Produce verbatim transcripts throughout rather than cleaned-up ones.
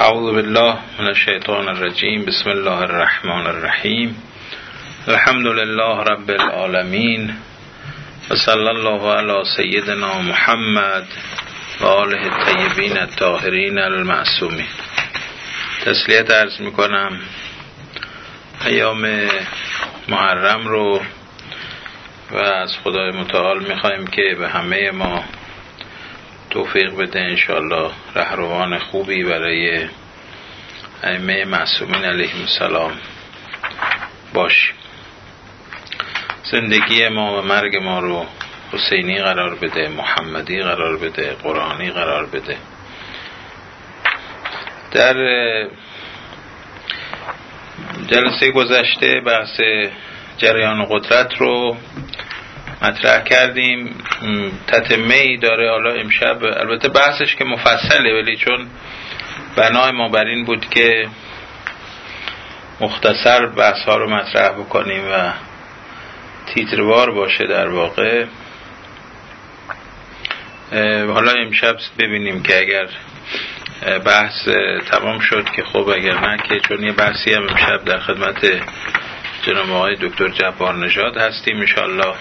اعوذ بالله من الشیطان الرجیم. بسم الله الرحمن الرحیم. الحمد لله رب العالمین و صلی الله علی سیدنا محمد و آله الطیبین الطاهرین المعصومین. تسلیت عرض میکنم ایام محرم رو و از خدای متعال میخوایم که به همه ما توفیق بده انشاءالله رهروان خوبی برای ائمه معصومین علیهم السلام باشیم. زندگی ما و مرگ ما رو حسینی قرار بده، محمدی قرار بده، قرآنی قرار بده. در جلسه گذشته بحث جریان قدرت رو مطرح کردیم، تتمه ای داره. حالا امشب البته بحثش که مفصله، ولی چون بنای ما بر این بود که مختصر بحث ها رو مطرح بکنیم و تیتروار باشه در واقع، حالا امشب ببینیم که اگر بحث تمام شد که خب، اگر نه که چون یه بحثی هم امشب در خدمت جناب آقای دکتر جبار نژاد هستیم انشاءالله.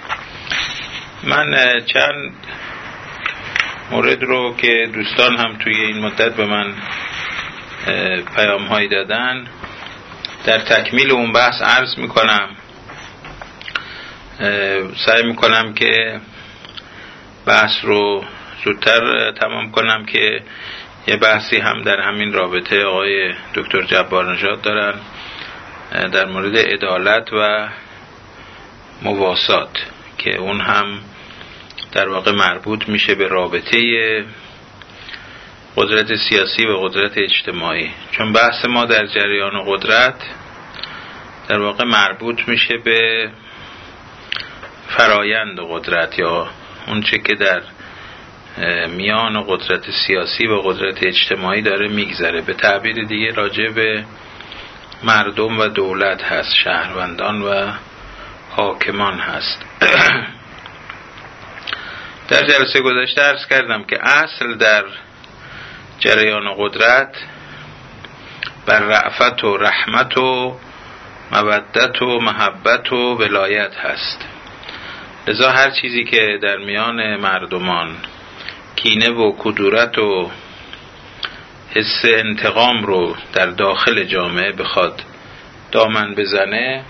من چند مورد رو که دوستان هم توی این مدت به من پیام هایی دادن در تکمیل اون بحث عرض میکنم. سعی میکنم که بحث رو زودتر تمام کنم که یه بحثی هم در همین رابطه آقای دکتر جبار نژاد دارن در مورد عدالت و مواسات، که اون هم در واقع مربوط میشه به رابطه قدرت سیاسی و قدرت اجتماعی، چون بحث ما در جریان قدرت در واقع مربوط میشه به فرایند قدرت یا اون چه که در میان قدرت سیاسی و قدرت اجتماعی داره میگذره. به تعبیر دیگه راجع به مردم و دولت هست، شهروندان و حاکمان هست. در جلسه گذشته عرض کردم که اصل در جریان قدرت بر رأفت و رحمت و مودت و محبت و ولایت هست. لذا هر چیزی که در میان مردمان کینه و کدورت و حس انتقام رو در داخل جامعه بخواد دامن بزنه،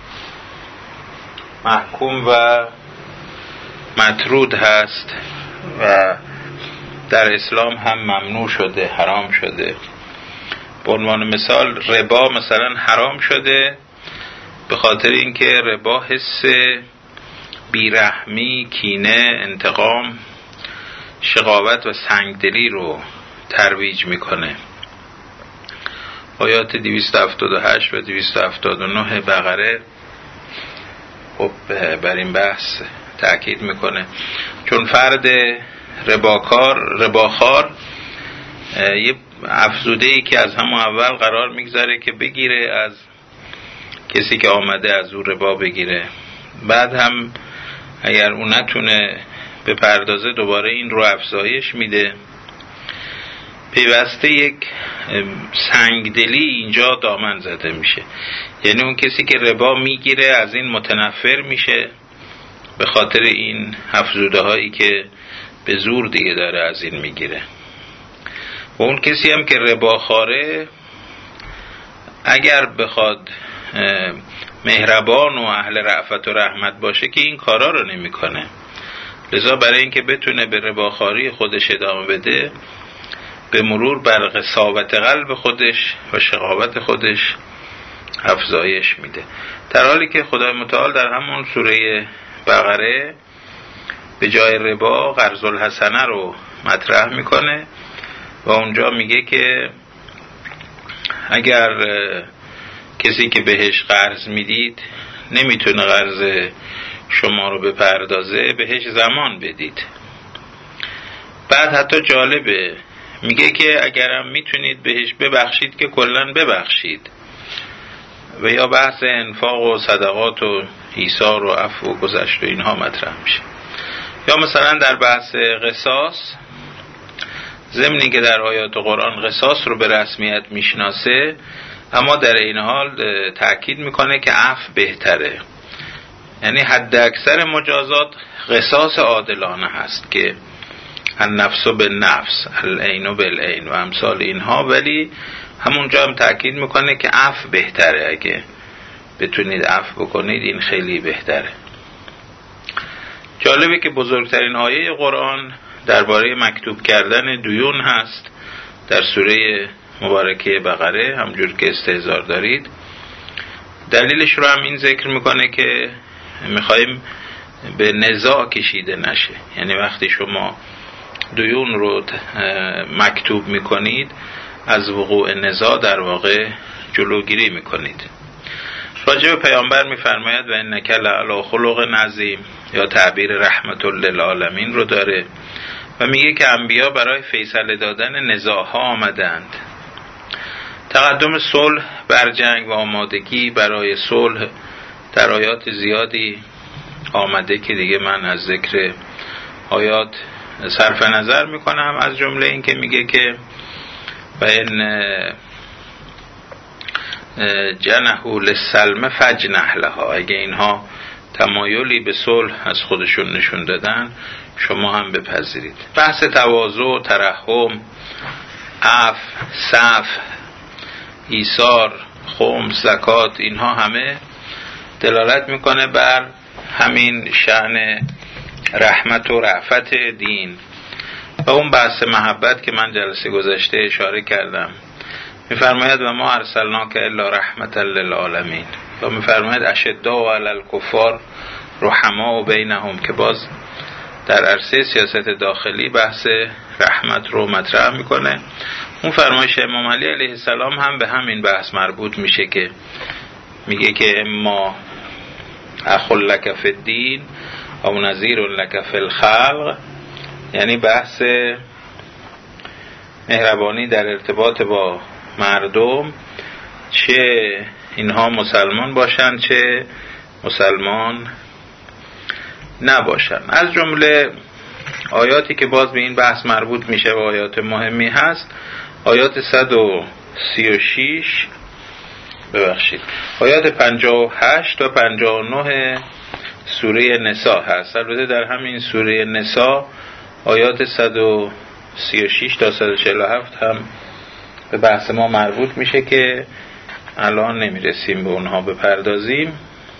محکوم و مطرود هست و در اسلام هم ممنوع شده، حرام شده. به عنوان مثال ربا مثلا حرام شده به خاطر اینکه ربا حس بیرحمی، کینه، انتقام، شقاوت و سنگدلی رو ترویج میکنه. آیات دویست و هفتاد و هشت و دویست و هفتاد و نه بقره خب بر این بحث تأکید میکنه، چون فرد رباکار رباخوار یه افزوده‌ای که از همون اول قرار میگذاره که بگیره از کسی که آمده از او ربا بگیره، بعد هم اگر اون نتونه به پردازه دوباره این رو افزایش میده. پیوسته یک سنگدلی اینجا دامن زده میشه، یعنی اون کسی که ربا میگیره از این متنفر میشه به خاطر این افزوده هایی که به زور دیگه داره از این میگیره. و اون کسی هم که ربا خواره اگر بخواد مهربان و اهل رأفت و رحمت باشه که این کارا رو نمیکنه. لذا برای اینکه بتونه به رباخواری خودش ادامه بده، به مرور بر قساوت قلب خودش و شقاوت خودش افزایش میده، در حالی که خدای متعال در همون سوره بقره به جای ربا قرض الحسنه رو مطرح میکنه و اونجا میگه که اگر کسی که بهش قرض میدید نمیتونه قرض شما رو بپردازه، بهش زمان بدید. بعد حتی جالبه میگه که اگرم میتونید بهش ببخشید که کلن ببخشید. و یا بحث انفاق و صدقات و ایثار و عفو و گذشت و اینها مطرح میشه. یا مثلا در بحث قصاص ضمنی که در آیات قرآن قصاص رو به رسمیت میشناسه، اما در این حال تأکید میکنه که عفو بهتره. یعنی حد اکثر مجازات قصاص عادلانه هست که النفس بالنفس، العین بالعین و امثال اینها، ولی همونجا هم تأکید میکنه که عفو بهتره. اگه بتونید عفو بکنید این خیلی بهتره. جالبه که بزرگترین آیه قرآن درباره مکتوب کردن دیون هست در سوره مبارکه بقره، همجور که استحضار دارید. دلیلش رو هم این ذکر میکنه که میخوایم به نزاع کشیده نشه. یعنی وقتی شما دیون رو مکتوب میکنید از وقوع نزاع در واقع جلوگیری میکنید. راجع به پیامبر میفرماید و انک لعلی خلق عظیم، یا تعبیر رحمت للعالمین رو داره و میگه که انبیا برای فیصله دادن نزاعها آمدند. تقدم صلح بر جنگ و آمادگی برای صلح در آیات زیادی آمده که دیگه من از ذکر آیات صرف نظر میکنم، از جمله این که میگه که و این جنحوا للسلم فاجنح لها، اگه اینها تمایلی به صلح از خودشون نشون دادن شما هم بپذیرید. بحث تواضع، ترحم، عفو، صفح، ایثار، خمس، زکات، اینها همه دلالت میکنه بر همین شأن رحمت و رأفت دین. و اون بحث محبت که من جلسه گذشته اشاره کردم، میفرماید و ما ارسلناک الا رحمت للعالمین، و میفرماید اشداء علی الکفار رحماء بینهم، که باز در عرصه سیاست داخلی بحث رحمت رو مطرح میکنه. اون فرمایش امام علی علیه السلام هم به همین بحث مربوط میشه که میگه که اما اخل لک فی الدین او نذیر لک فی الخلق، یعنی بحث مهربانی در ارتباط با مردم، چه اینها مسلمان باشن چه مسلمان نباشن. از جمله آیاتی که باز به این بحث مربوط میشه و آیات مهمی هست، آیات صد و سی و شش ببخشید آیات پنجاه و هشت و پنجاه و نه سوره نساء هست. البته در همین سوره نساء آیات صد و سی و شش تا صد و چهل و هفت هم به بحث ما مربوط میشه که الان نمیرسیم به اونها بپردازیم.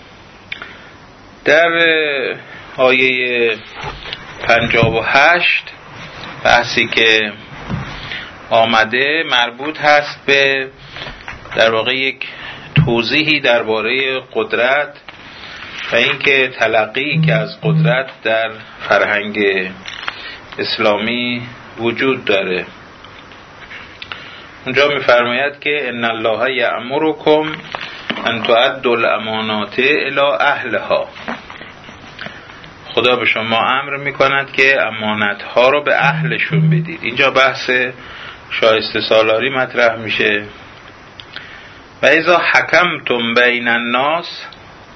در آیه پنجاه و هشت بحثی که آمده مربوط هست به در واقع یک توضیحی درباره قدرت و اینکه تلقی که از قدرت در فرهنگ اسلامی وجود داره. اونجا می‌فرماید که ان الله یأمرکم ان تؤدوا الامانات الی اهلها، خدا به شما امر میکند که امانت‌ها رو به اهلشون بدید. اینجا بحث شایسته سالاری مطرح میشه. و اذا حکمتم بین الناس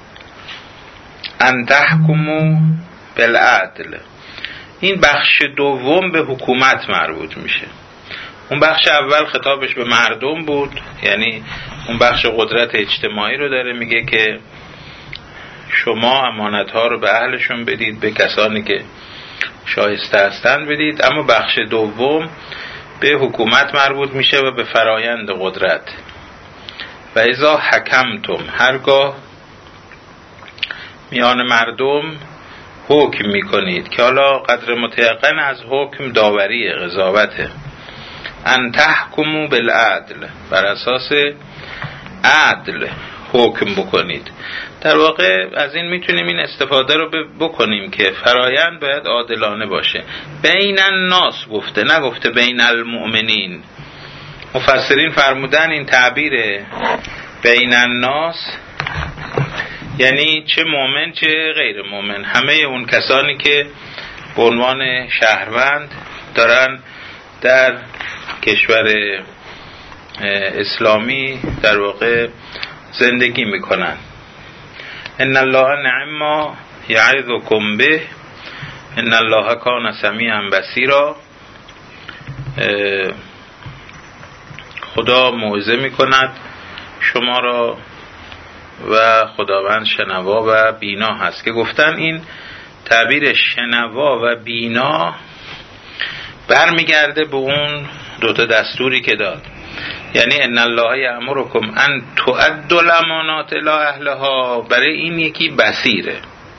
ان تحکموا بالعدل، این بخش دوم به حکومت مربوط میشه. اون بخش اول خطابش به مردم بود، یعنی اون بخش قدرت اجتماعی رو داره میگه که شما امانت‌ها رو به اهلشون بدید، به کسانی که شایسته هستند بدید. اما بخش دوم به حکومت مربوط میشه و به فرایند قدرت. و اذا حکمتم، هرگاه میان مردم حکم میکنید، که حالا قدر متیقن از حکم داوری قضاوته، ان تحکموا بالعدل، بر اساس عدل حکم بکنید. در واقع از این میتونیم این استفاده رو بکنیم که فرایند باید عادلانه باشه. بین الناس گفته، نگفته بین المؤمنین. مفسرین فرمودن این تعبیر بین الناس یعنی چه مؤمن چه غیر مؤمن، همه اون کسانی که به عنوان شهروند دارن در کشور اسلامی در واقع زندگی میکنن. ان الله نعم ما یعظکم به ان الله کان سمیعا بصیرا. خدا موعظه میکند شما را و خداوند شنوا و بینا هست، که گفتن این تعبیر شنوا و بینا برمیگرده به اون دوتا دستوری که داد، یعنی ان الله یأمرکم ان تؤدوا الامانات الی اهلها. برای این یکی بصیره،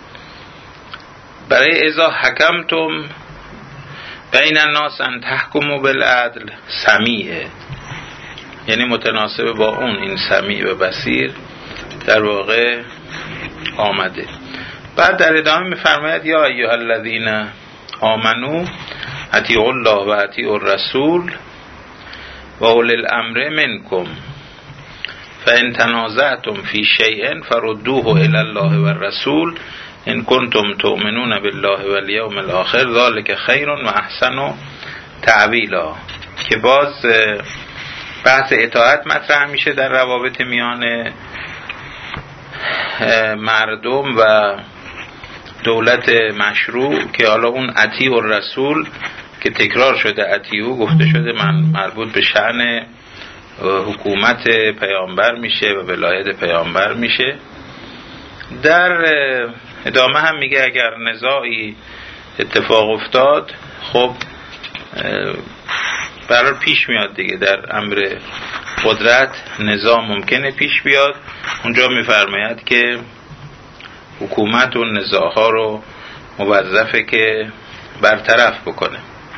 برای اذا حکمتم بین الناس ان تحکموا بالعدل سمیعه، یعنی متناسب با اون این سمیع و بصیر در واقع آمده. بعد در ادامه میفرماید یا ایها الذین آمنو اطیعوا الله و اطیعوا الرسول و اولی الامر منکم فان تنازعتم فی شیء فردوه الی الله و الرسول ان کنتم تؤمنون بالله و الیوم الاخر ذلک خیر و احسن تعویلا. که باز بحث اطاعت مطرح میشه در روابط میان مردم و دولت مشروع، که حالا اون اطیع الرسول که تکرار شده اطیعو گفته شده من مربوط به شأن حکومت پیامبر میشه و ولایت پیامبر میشه. در ادامه هم میگه اگر نزاعی اتفاق افتاد خب برای پیش میاد دیگه، در امر قدرت نزاع ممکنه پیش بیاد. اونجا میفرماید که حکومت و نزاع ها رو موظفه که برطرف بکنه.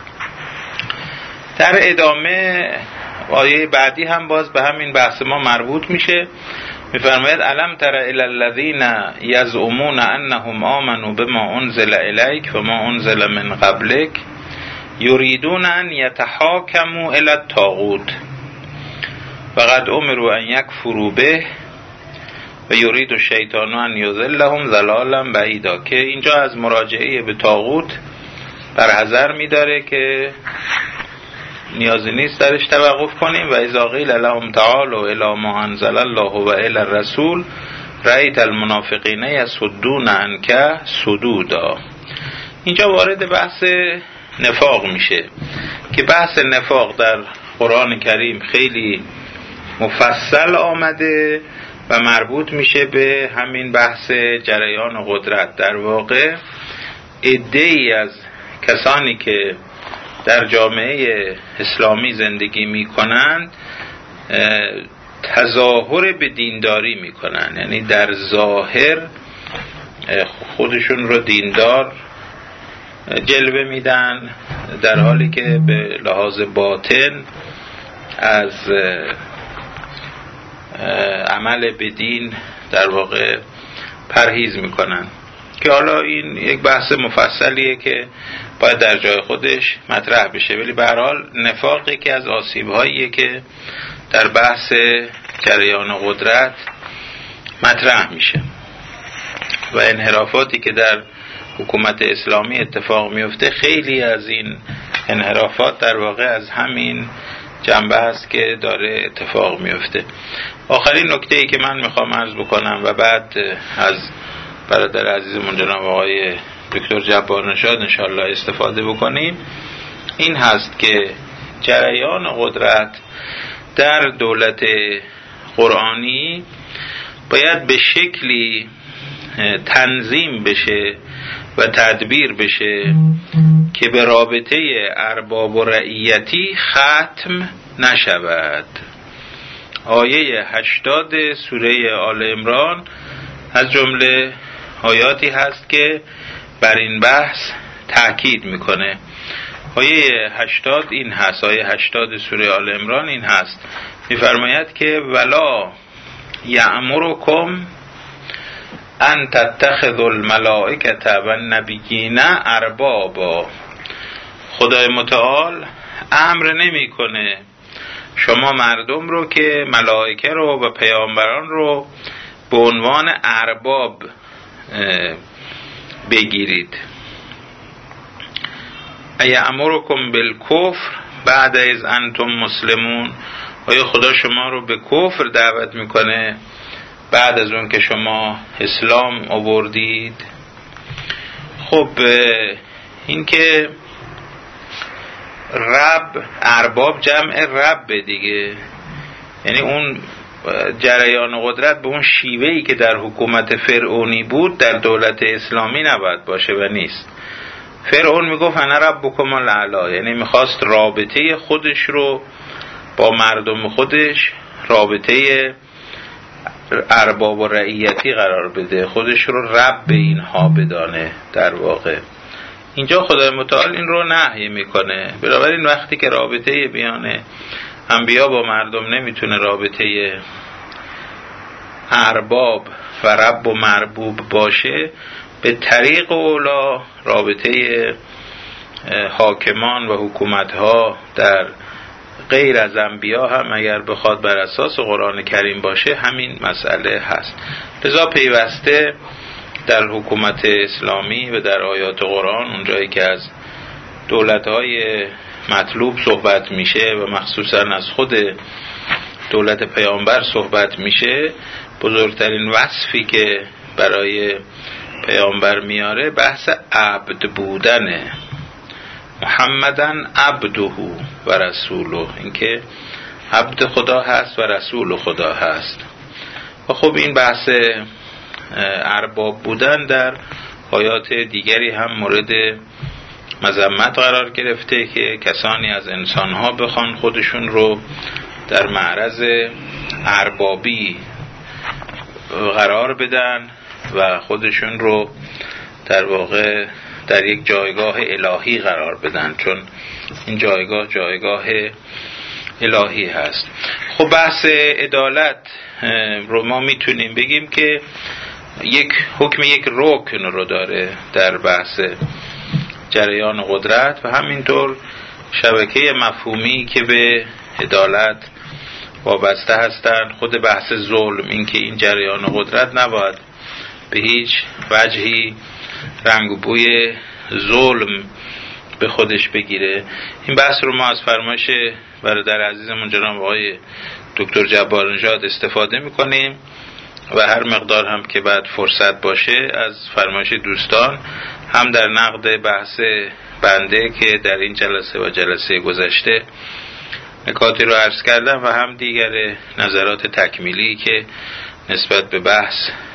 در ادامه آیه بعدی هم باز به همین بحث ما مربوط میشه، میفرماید الم تر الی الذین یزعمون انهم آمنوا بما انزل الیک و ما انزل من قبلک یریدون ان یتحاکموا الی الطاغوت و قد امروا ان یکفروا به و یرید الشیطان ان یضلهم ضلالا بعیدا. که اینجا از مراجعه به طاغوت برحذر میداره که نیازی نیست درش توقف کنیم. و اذا قیل لهم تعالوا الی ما انزل الله و الی الرسول رأیت المنافقین یصدون عنک صدودا. اینجا وارد بحث نفاق میشه که بحث نفاق در قرآن کریم خیلی مفصل آمده و مربوط میشه به همین بحث جریان قدرت. در واقع عده‌ای از کسانی که در جامعه اسلامی زندگی میکنند تظاهر به دینداری میکنن، یعنی در ظاهر خودشون رو دیندار جلوه میدن، در حالی که به لحاظ باطن از عمل به دین در واقع پرهیز میکنن. که حالا این یک بحث مفصلیه که باید در جای خودش مطرح بشه، ولی به هر حال نفاقی که از آسیب‌هاییه که در بحث جریان قدرت مطرح میشه و انحرافاتی که در حکومت اسلامی اتفاق میفته. خیلی از این انحرافات در واقع از همین جنبه است که داره اتفاق میفته. آخرین نکته‌ای که من میخوام عرض بکنم و بعد از برادر عزیزمون جناب آقای دکتر جبار نژاد انشاءالله استفاده بکنیم، این هست که جریان قدرت در دولت قرآنی باید به شکلی تنظیم بشه و تدبیر بشه که به رابطه ارباب و رعیتی ختم نشود. آیه هشتاد سوره آل عمران از جمله آیاتی هست که بر این بحث تأکید میکنه. آیه هشتاد این هست، آیه هشتاد سوره آل عمران این هست، میفرماید که ولا یأمرکم ان تتخذوا الملائکة و النبیین اربابا. خدای متعال امر نمیکنه شما مردم رو که ملائکه رو و پیامبران رو به عنوان ارباب بگیرید. ایامرکم بالکفر بعد از انتم مسلمون. آیا خدا شما رو به کفر دعوت میکنه بعد از اون که شما اسلام آوردید؟ خب این که رب، ارباب جمع رب دیگه، یعنی اون جریان قدرت به اون شیوهی که در حکومت فرعونی بود در دولت اسلامی نباید باشه و نیست. فرعون میگفت انا ربکم الاعلی، یعنی میخواست رابطه خودش رو با مردم خودش رابطه ارباب و رعیتی قرار بده، خودش رو رب اینها بدانه. در واقع اینجا خدای متعال این رو نهی میکنه. بنابراین وقتی که رابطه بیان انبیا با مردم نمیتونه رابطه ارباب و رب و مربوب باشه، به طریق اولا رابطه حاکمان و حکومتها در غیر از انبیا هم اگر بخواد بر اساس قرآن کریم باشه همین مسئله هست. لذا پیوسته در حکومت اسلامی و در آیات قرآن اونجایی که از دولت‌های مطلوب صحبت میشه و مخصوصا از خود دولت پیامبر صحبت میشه، بزرگترین وصفی که برای پیامبر میاره بحث عبد بودنه. محمدن عبده و رسوله، اینکه عبد خدا هست و رسول خدا هست. و خب این بحث ارباب بودن در آیات دیگری هم مورد مذمت قرار گرفته که کسانی از انسانها بخوان خودشون رو در معرض اربابی قرار بدن و خودشون رو در واقع در یک جایگاه الهی قرار بدن، چون این جایگاه جایگاه الهی هست. خب بحث عدالت رو ما میتونیم بگیم که یک حکم یک رکن رو داره در بحث جریان قدرت و همینطور شبکه مفهومی که به عدالت وابسته هستند. خود بحث ظلم، این که این جریان قدرت نباید به هیچ وجهی رنگ و بوی ظلم به خودش بگیره. این بحث رو ما از فرمایش برادر عزیزمون جناب آقای دکتر جبار نژاد استفاده میکنیم و هر مقدار هم که بعد فرصت باشه از فرمایش دوستان هم در نقد بحث بنده که در این جلسه و جلسه گذشته نکاتی رو عرض کردم و هم دیگر نظرات تکمیلی که نسبت به بحث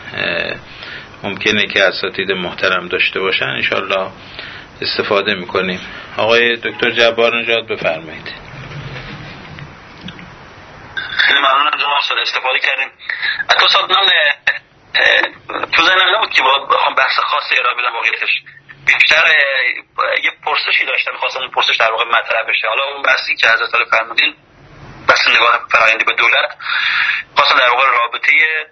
ممکنه که اساتید محترم داشته باشن انشالله استفاده میکنیم. آقای دکتر جبار نژاد بفرمایید. خیلی ممنونم جناب استاد، استفاده کردیم. حتی استاد من تو ذهنم نبود که باید بخوام بحث خاصی ارائه بدم، واقعیتش بیشتر یه پرسشی داشتم، می‌خواستم اون پرسش در واقع مطرح بشه. حالا اون بحثی که حضرت علی فرمودین بحث نگاه فرآیندی به دولت، خواستم در واقع رابطه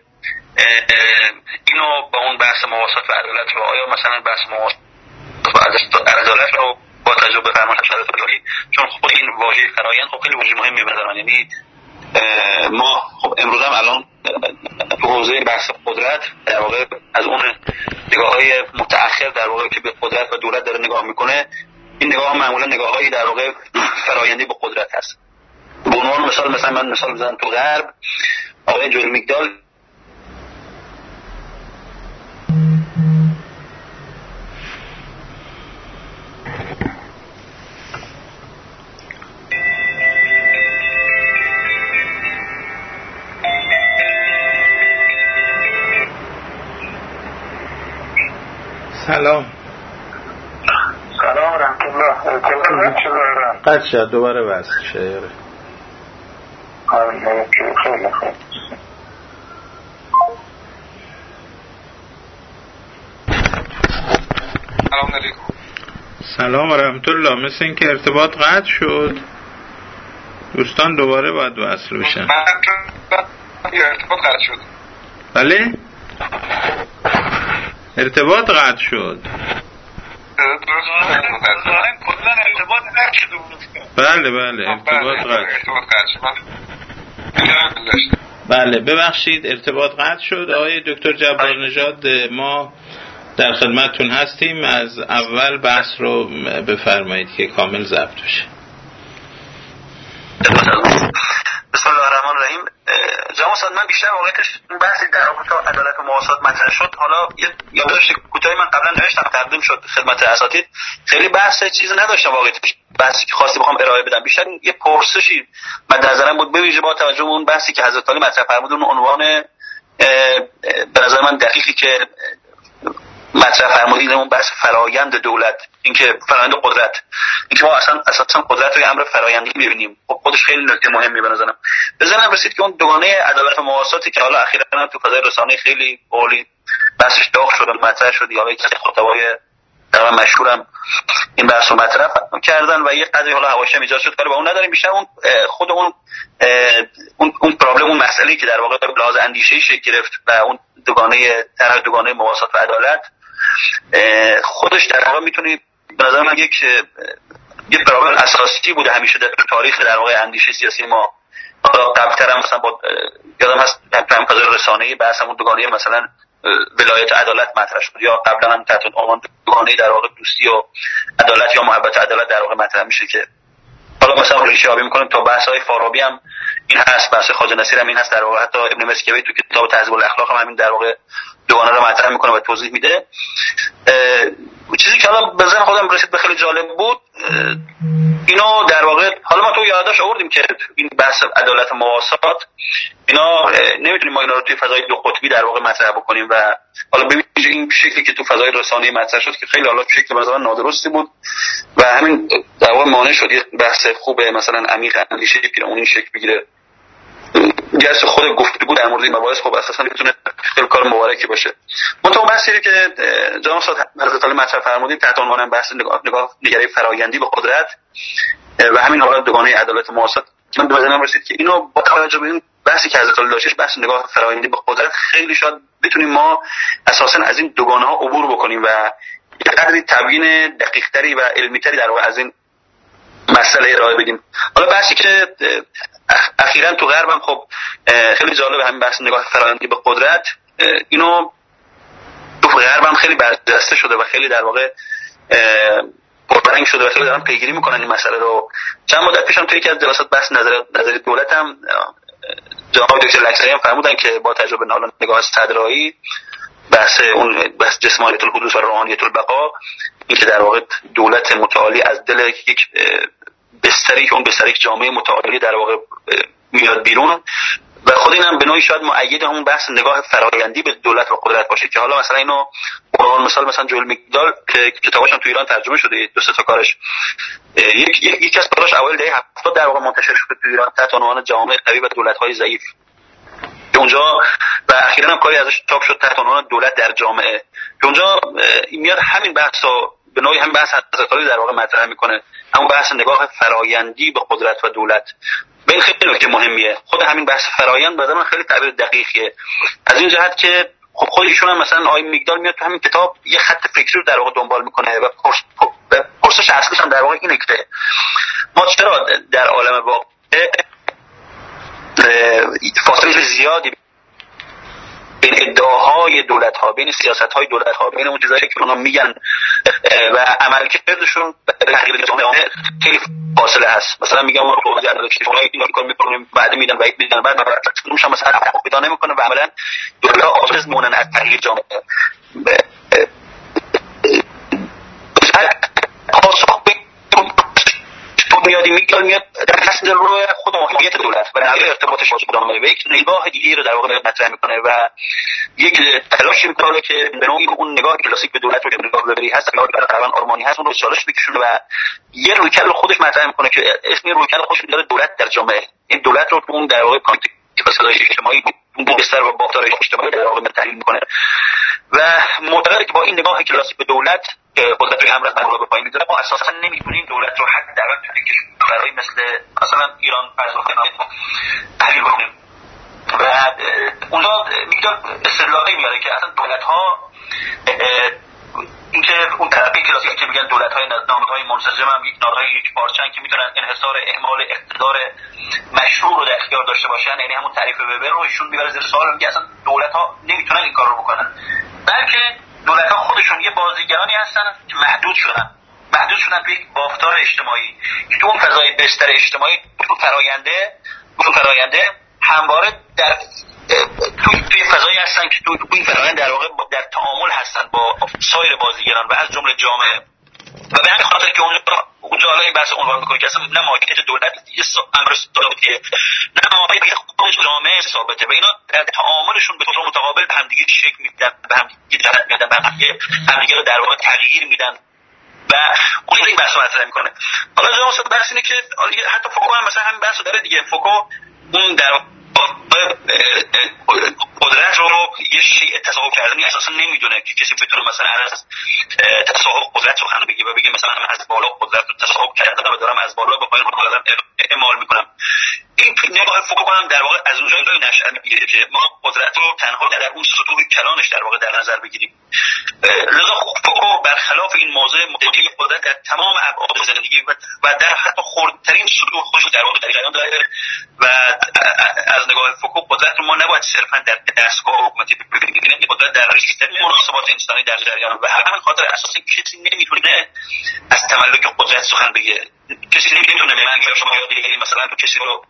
اینو با اون بحث مواسات و عدالت رو، آیا مثلا بحث مواسات و عدالت رو با تجربه فرمان حضرت علی، چون خود این واژه فرآیند خب خیلی واژه مهمی به نظر من، یعنی ما خب امروز هم الان تو حوزه بحث قدرت در واقع از اون نگاه‌های متأخر در واقع که به قدرت و دولت داره نگاه میکنه، این نگاه معمولا نگاه‌هایی در واقع فرآیندی به قدرت هست. به عنوان مثال مثلا من مثال بزنم تو غرب آقای جول میگدال سلام. سلام رحمت الله. قد شد دوباره وصل شد. خیلی خوب. سلام علیکم. سلام و رحمت الله. مثل این که ارتباط قطع شد. دوستان دوباره باید وصل بشن. ارتباط قطع شد. بله؟ ارتباط قطع شد. بله بله ارتباط قطع شد. بله ببخشید ارتباط قطع شد. آقای دکتر جبار نژاد ما در خدمتتون هستیم. از اول بحث رو بفرمایید که کامل ضبط بشه. بسم الله الرحمن الرحیم. جناب استاد من من بیشتر واقعیتش اون بحثی در رابطه عدالت و مواسات مطرح شد. حالا یه یادداشت کوتاهی من قبلا نوشتم تقدیم شد خدمت اساتید، خیلی بحث چیزی نداشتم واقعیتش، بحثی که خواستی بخوام ارائه بدم بیشتر یه پرسشی من نظرم بود، به ویژه با توجه به اون بحثی که حضرت علی مطرح فرمودن، اون عنوان به نظر من دقیقی که مطرح فرمودین، اون بحث فرایند دولت، اینکه فرایند قدرت، اینکه ما اصلا اساسا قدرت رو یه امر فرایندی می‌بینیم، خب خودش خیلی نکته مهمی به نظرم. بزنم رسید که اون دوگانه عدالت و مواساتی که حالا اخیراً تو فضای رسانه‌ای خیلی قولی بحثش داغ شد و مطرح شد، یا یک خطابای در مشهورم این بحث رو مطرح کردن و یه قدری حالا حواشی ایجاد شد، کار با اون نداریم. بیشتر اون خود اون اون اون پرابلم، اون مسئله‌ای که در واقع به لحاظ اندیشه‌ای شکل گرفت و اون دوگانه طرح دوگانه مواسات و عدالت خودش در واقع میتونی به نظر من یک یه پرابلم اساسی بوده همیشه در تاریخ در واقع اندیشه سیاسی ما. حالا قبل‌تر هم مثلا با یادم هست در فضای رسانه‌ای بحث همون دوگانه مثلا ولایت عدالت مطرح شد، یا قبلا هم تحت عنوان دوگانه در واقع دوستی و عدالت یا محبت عدالت در واقع مطرح میشه، که حالا مثلا ریشه یابی می‌کنیم تا بحث‌های فارابی هم این هست، بحث خواجه نصیر هم این هست، در واقع حتی ابن مسکوی تو کتاب تهذیب الاخلاق هم همین در واقع دوگانه رو مطرح میکنه و توضیح میده. چیزی که حالا به ذهن خودم رسید به خیلی جالب بود، اینو در واقع حالا ما تو یادداشت آوردیم که این بحث عدالت و مواسات اینا نمیتونیم ما اینا رو توی فضای دو قطبی در واقع مطرح بکنیم، و حالا ببینید این شکلی که تو فضای رسانه‌ای مطرح شد که خیلی حالا شکل مثلا نادرستی بود و همین در واقع مانع شد یه بحث خوبه مثلا عمیق اندیشه که اون این شکل بگیره. جلسه خود گفتگو در مورد این مباحث خب اساسا میتونه خیلی کار مبارکی باشه. منتها بحثی که جناب استاد حضرت علی مطرح فرمودید تحت عنوان بحث نگاه نگاه نگری فرآیندی به قدرت و همین حالا دوگانه عدالت و مواسات، من به ذهنم رسید که اینو با توجه به این بحثی که حضرت علی داشتش، بحث نگاه فرآیندی به قدرت، خیلی شاید بتونیم ما اساسا از این دوگانه ها عبور بکنیم و یه قدری تبیین دقیق‌تری و علمی‌تری در واقع از این مسئله ارائه بدیم. حالا بحثی که اخیراً تو غرب هم خب خیلی جالبه، همین بحث نگاه فرآیندی به قدرت، اینو تو غرب هم خیلی برجسته شده و خیلی در واقع پررنگ شده و خیلی دارن پیگیری میکنن این مسئله رو. چند مدت پیش هم توی یکی از جلسات بحث نظر نظری دولت هم جناب دکتر لکسری هم فرمودن که با تجربه نالا نگاه صدرایی بحث اون بحث جسمانیت الحدوث و روحانیت البقا، این که در واقع دولت متعالی از دل یک بستری که اون بستری یک جامعه متعالی در واقع میاد بیرون، و خود اینم به نوعی شاید مؤید همون بحث نگاه فرآیندی به دولت و قدرت باشه، که حالا مثلا اینو قرآن مثال مثلا جوئل میگدال که کتاباش هم تو ایران ترجمه شده، دو سه تا کارش، یک یکی از کاراش اول دهه هفتاد در واقع منتشر شده تو ایران تحت عنوان جامعه قوی و دولت‌های ضعیف، که اونجا و اخیراً هم کاری ازش چاپ شد تحت عنوان دولت در جامعه، که اونجا میاد همین بحثا به نوعی همین بحث حضرت علی در واقع مطرح میکنه، همون بحث نگاه فرآیندی به قدرت و دولت. این خیلی نکته مهمیه. خود همین بحث فرآیند برای من خیلی تعبیر دقیقیه، از این جهت که خب خود ایشون هم مثلا آقای میگدال میاد تو همین کتاب یه خط فکری رو در واقع دنبال میکنه و پرسش اصلیش هم در واقع اینه که ما چرا در عالم واقع فاصله زیادی بین ادعاهای دولت ها، بین سیاست های دولت ها، بین اون چیزایی که اونا میگن و عملکردشون برای تغییر جامعه خیلی فاصله هست. مثلا میگم ما رو عدالت اجتماعی اینا کار میکنیم، بعد میدن و میدن بعد اونش هم مثلا پیدا نمیکنه و عملا دولت ها عاجز میمونن از تغییر جامعه. پاسخ میادی میگه میاد در اصل روی خود ماهیت دولت و نحوه ارتباطش با جامعه و یک نگاه دیگه رو در واقع مطرح میکنه و یک تلاش میکنه که به نوعی اون نگاه کلاسیک به دولت رو که نگاه ببری هست، نگاه برای آرمانی هست، اون رو چالش بکشونه و یه رویکرد خودش مطرح میکنه که اسم رویکرد خودش میذاره دولت در جامعه. این دولت رو اون در واقع کانتکست فضای اجتماعی اون بستر و بافتار اجتماعی در واقع تحلیل میکنه و معتقده که با این نگاه کلاسیک به دولت که قدرت روی امر از به پایین میذاره، ما اساسا نمیتونیم دولت رو حداقل توی کشورهای مثل مثلا ایران فرض کنیم تحلیل کنیم. و اونجا میگه اصطلاحی میاره که اصلا دولت ها اینکه اون طرفی کلاسیکی که میگن دولت های نامهای منسجم هم یک نامهای یک پارچن که میتونن انحصار اهمال اقتدار مشروع رو در اختیار داشته باشن، یعنی همون تعریف وبر رو ایشون میبره زیر سوال، میگه اصلا دولت ها نمیتونن این کار رو بکنن، بلکه دولت ها خودشون یه بازیگرانی هستن که محدود شدن محدود شدن به یک بافتار اجتماعی که تو اون فضای بستر اجتماعی تو فراینده تو فراینده همواره در توی فضایی هستن که توی این فرآیند در واقع در تعامل هستن با سایر بازیگران و از جمله جامعه و به همین خاطر که اونجا اونجا حالا این بحث عنوان می‌کنه که اصلا نه ماهیت دولت یه امر ثابتیه نه ماهیت خود جامعه ثابته و اینا در تعاملشون به طور متقابل به همدیگه شکل میدن، به همدیگه جهت میدن، به همدیگه همدیگه رو در واقع تغییر میدن و اون این بحث رو مطرح می‌کنه. حالا جناب بحث اینه که حتی فوکو هم مثلا همین بحث داره دیگه. فوکو اون در قدرت رو یه شیء تصاحب کردنی اساسا نمیدونه که کسی بتونه مثلا از تصاحب قدرت رو خانه بگه و بگه مثلا من از بالا قدرت رو تصاحب کردم و دارم از بالا به پایین رو اعمال میکنم. این نگاه فوکو هم در واقع از اونجایی نشأت میگیره که ما قدرت رو تنها در اون سطوح کلانش در واقع در نظر بگیریم. لذا فوکو برخلاف این موضوع مدعی قدرت در تمام ابعاد زندگی و در حتی خردترین سطوح خودش در واقع در داره و از نگاه فوکو قدرت رو ما نباید صرفا در دستگاه حکومتی ببینیم، این قدرت در ریشه‌ترین مناسبات انسانی در جریان و همین خاطر اساسا کسی نمیتونه از تملک قدرت سخن بگه. کسی نمیتونه من اگر شما یاد بگیرید مثلا تو کسی رو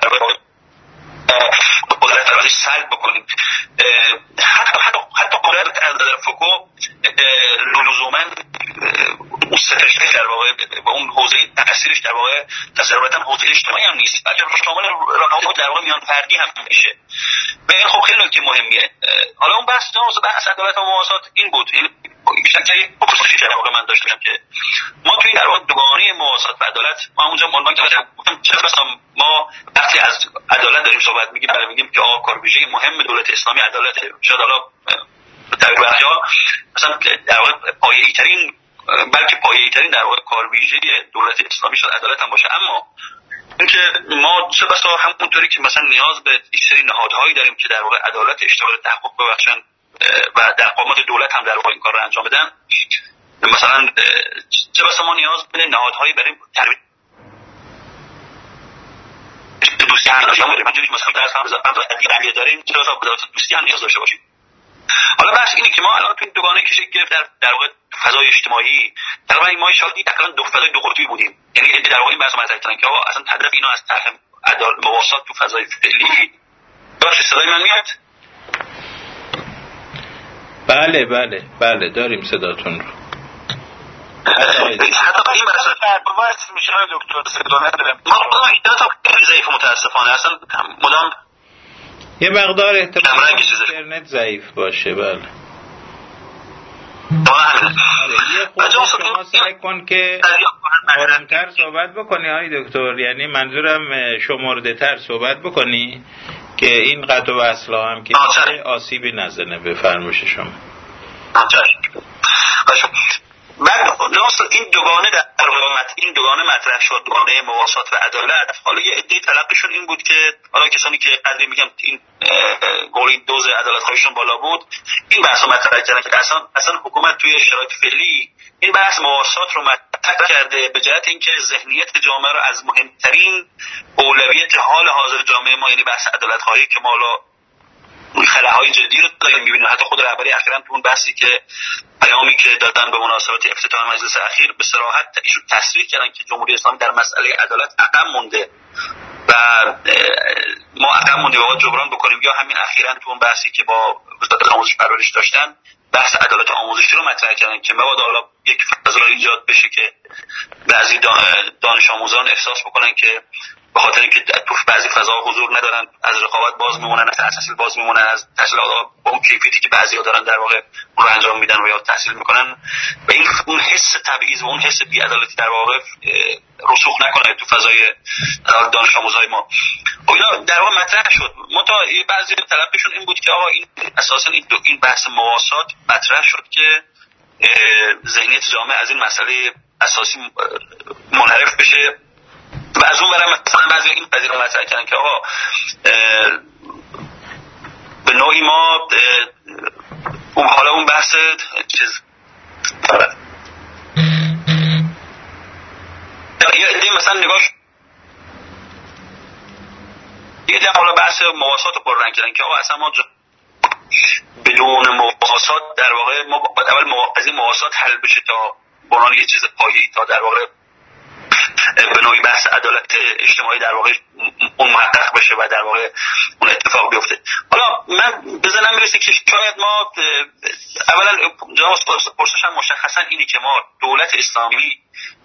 قدرت رو ازش سلب بکنیم. حتی حتی حتی قدرت از نظر فوکو لزوما اون سترش در واقع و اون حوزه تاثیرش در واقع تصرفاً حوزه اجتماعی هم نیست، بلکه شامل روابط در واقع میان فردی هم میشه و این خب خیلی نکته مهمیه. حالا اون بحث جناب بحث عدالت و مواسات این بود، این بیشتر پرسشی در واقع من داشتم که ما توی در واقع دوگانه مواسات و عدالت ما اونجا عنوان کردیم چرا مثلا ما وقتی از عدالت داریم صحبت میگیم برای میگیم که آقا کار ویژه مهم دولت اسلامی عدالته. شاید حالا در واقع مثلا در واقع پایه‌ای ترین بلکه پایه‌ای ترین در واقع کار ویژه دولت اسلامی شاید عدالت هم باشه، اما اینکه ما چه بسا همونطوری که مثلا نیاز به یک سری نهادهایی داریم که در واقع عدالت اشتغال تحقق ببخشن و در قامت دولت هم در واقع این کار رو انجام بدن، مثلا چه بسا ما نیاز به نهادهایی بریم تربیت دوستی هم داشته باشیم. من جوری مثلا درس هم زدم داریم چه بسا وزارت دوستی هم نیاز داشته باشیم. حالا بحث اینه که ما الان تو این دوگانه که شکل گرفت در در واقع فضای اجتماعی تقریبا ما شاید تقریبا دو فضای دو قطبی بودیم، یعنی در واقع این بحث مطرح کردن که آقا اصلا هدف اینا از طرح عدالت مواسات تو فضای فعلی. باشه صدای من میاد؟ بله بله بله داریم صداتون رو. حتی این بحث پرواز میشه دکتر صدا ندارم. ما ما اینا خیلی ضعیف متاسفانه اصلا مدام یه مقدار احتمال اینترنت ضعیف باشه. بله یه خود شما سعی کن که آرامتر صحبت بکنی های دکتر، یعنی منظورم شمرده تر صحبت بکنی که این قطع و وصلا هم که آسیبی نزنه به فرمایش شما. بعد این دوگانه در قامت این دوگانه مطرح شد، دوگانه مواسات و عدالت. حالا یه عده تلقیشون این بود که حالا کسانی که قدری میگم این گوری دوز عدالت خواهیشون بالا بود این بحث رو مطرح کردن که اصلا اصلا حکومت توی شرایط فعلی این بحث مواسات رو مطرح کرده به جهت اینکه ذهنیت جامعه رو از مهمترین اولویت حال حاضر جامعه ما یعنی بحث عدالت خواهی که ما حالا اون خلاهای جدی رو داریم می‌بینیم. حتی خود رهبری اخیراً تو اون بحثی که پیامی که دادن به مناسبت افتتاح مجلس اخیر به صراحت ایشون تصریح کردن که جمهوری اسلامی در مسئله عدالت عقب مونده و ما عقب مونده باید جبران بکنیم. یا همین اخیراً تو اون بحثی که با وزارت آموزش پرورش داشتن بحث عدالت آموزشی رو مطرح کردن که مبادا حالا یک فضا ایجاد بشه که بعضی دانش آموزان احساس بکنن که به خاطر اینکه تو بعضی فضاها حضور ندارن از رقابت باز میمونن، از تحصیل باز میمونن، از تحصیل با اون کیفیتی که بعضی‌ها دارن در واقع اون رو انجام میدن و یا تحصیل میکنن و این اون حس تبعیض و اون حس بی‌عدالتی در واقع رسوخ نکنه تو فضای دانش آموزهای ما. و اینا در واقع مطرح شد. منتها بعضی طلبشون این بود که آقا این اساسا این این بحث مواسات مطرح شد که ذهنیت جامعه از این مسئله اساسی منحرف بشه و از اون برای مثلا بعضی این قضیه رو مطرح کردن که آقا به نوعی ما اون حالا اون بحث چیز دارد یه عده مثلا نگاش یه عده حالا بحث مواسات رو پررنگ کردن که آقا اصلا ما بدون مواسات در واقع ما باید اول از این مواسات حل بشه تا بنان یه چیز پایه‌ای تا در واقع به نوعی بحث عدالت اجتماعی در واقع اون محقق بشه و در واقع اون اتفاق بیفته. حالا من بزنم میرسه که شاید ما اولا جواب پرسشم مشخصا اینه که ما دولت اسلامی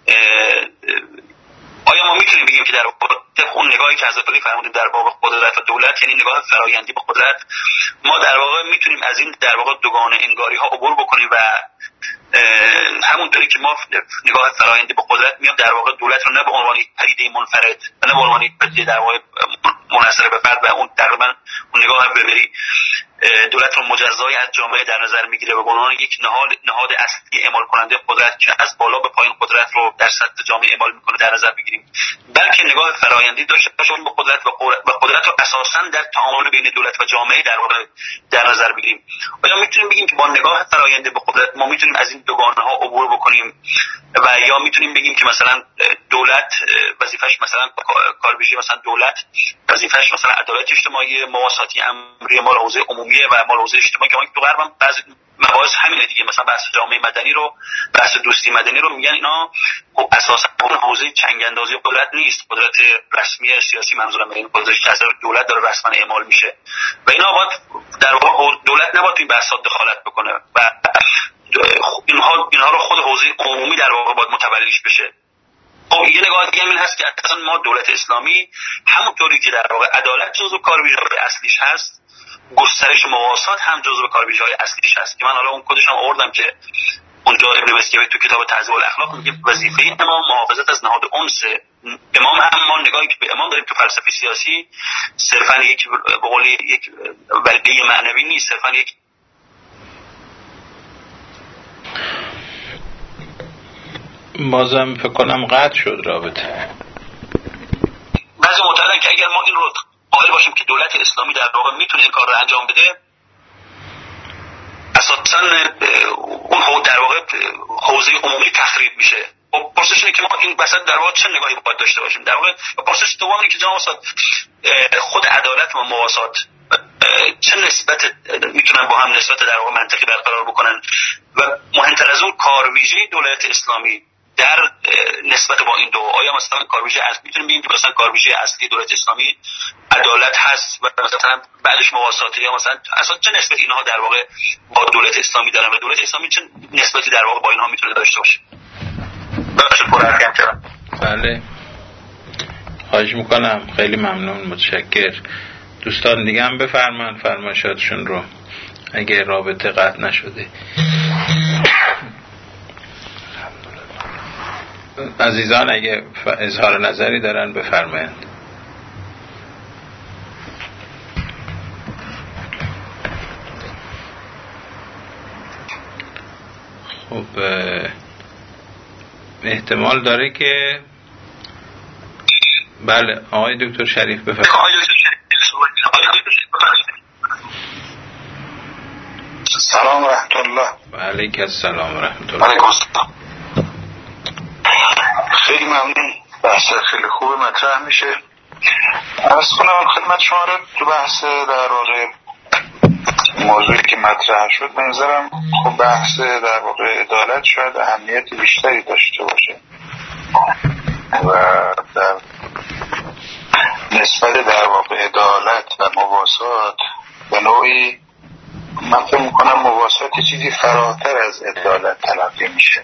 آیا ما میتونیم بگیم که در واقع اون نگاهی که حضرت علی فرمودید در باب قدرت و دولت، یعنی نگاه فرآیندی به قدرت، ما در واقع میتونیم از این در واقع دوگانه انگاری ها عبور بکنیم و همونطوری که ما نگاه فرآیندی به قدرت میام در واقع دولت رو نه به عنوان یک پدیده منفرد و نه به عنوان یک پدیده در واقع منحصر به فرد و اون تقریبا اون نگاه ببری دولت رو مجزای از جامعه در نظر میگیره و به عنوان یک نهاد نهاد اصلی اعمال کننده قدرت که از بالا به پایین قدرت رو در سطح جامعه اعمال میکنه در نظر بگیریم، بلکه نگاه فرآیندی داشته باشیم به قدرت و قدرت رو اساسا در تعامل بین دولت و جامعه در واقع در نظر بگیریم. آیا میتونیم بگیم که با نگاه فرآیندی به قدرت ما میتونیم از این دوگانه ها عبور بکنیم و یا میتونیم بگیم که مثلا دولت وظیفش مثلا کاربیشی مثلا دولت وظیفش مثلا عدالت اجتماعی، مواساتی امری، مال حوزه عمومیه و مال حوزه اجتماعی که ما تو غرب هم بعضی مباحث همینه دیگه، مثلا بحث جامعه مدنی رو بحث دوستی مدنی رو میگن اینا خب اساسا اون حوزه چنگ اندازی قدرت نیست، قدرت رسمی سیاسی منظورم این قدرت که از دولت داره رسما اعمال میشه و اینا باید در واقع دولت نباید توی بحثات دخالت بکنه و اینها اینها رو خود حوزه عمومی در واقع باید متولیش بشه. خب یه نگاه دیگه این هست که اصلا ما دولت اسلامی همونطوری که در واقع عدالت جزو کاربیج‌های اصلیش هست، گسترش مواسات هم جزو کاربیج‌های اصلیش هست که من حالا اون کدش هم آوردم که اونجا ابن مسکوی تو کتاب تهذیب الاخلاق میگه وظیفه امام محافظت از نهاد انس. امام هم ما نگاهی که به امام داریم تو فلسفه سیاسی صرفا یک به قولی یک ولی معنوی نیست، صرفا یک بازم فکر کنم قطع شد رابطه. بعضی معتقدن که اگر ما این رو قائل باشیم که دولت اسلامی در واقع میتونه این کار رو انجام بده، اساسا اون در واقع حوزه عمومی تخریب میشه. خب پرسش اینه که ما این وسط در واقع چه نگاهی باید داشته باشیم؟ در واقع پرسش دومی که جناب استاد خود عدالت و مواسات چه نسبت میتونن با هم نسبت در واقع منطقی برقرار بکنن و مهمتر از اون کارویژه دولت اسلامی در نسبت با این دو، آیا مثلا کارویژه اصلی میتونیم بگیم که مثلا کارویژه اصلی دولت اسلامی عدالت هست و مثلا بعدش مواساته، یا مثلا اصلا چه نسبت اینها در واقع با دولت اسلامی دارن و دولت اسلامی چه نسبتی در واقع با اینها میتونه داشته باشه؟ بخش پرحرفی هم چرا؟ بله خواهش میکنم، خیلی ممنون، متشکر. دوستان دیگه هم بفرمایید فرمایشاتشون رو اگه رابطه قطع نشده. عزیزان اگه اظهار نظری دارن بفرمایند. خب احتمال داره که بله آقای دکتر شریف بفرمایید. سلام و رحمت الله. و علیک السلام و رحمت الله. علیکم السلام. خیلی ممنون، بحث خیلی خوب مطرح میشه. عرض کنم خدمت شما رو تو بحث در واقع موضوعی که مطرح شد به نظرم خب بحث در واقع عدالت شاید اهمیت بیشتری داشته باشه و در نسبت در واقع عدالت و مواسات به نوعی من فکر میکنم مواسات چیزی فراتر از عدالت تلقی میشه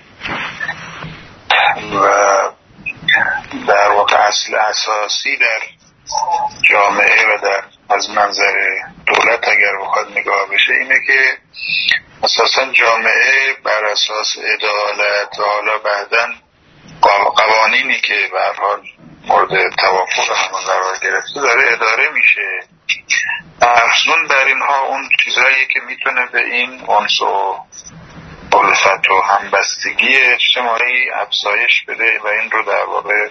و در واقع اصل اساسی در جامعه و در از منظر دولت اگر بخواد نگاه بشه اینه که اساسا جامعه بر اساس عدالت و حالا بعداً قوانینی که به هر حال مورد توافق همون قرار گرفته داره اداره میشه. افزون در اینها اون چیزایی که میتونه به این انس و الفت و همبستگی اجتماعی افزایش بده و این رو در واقع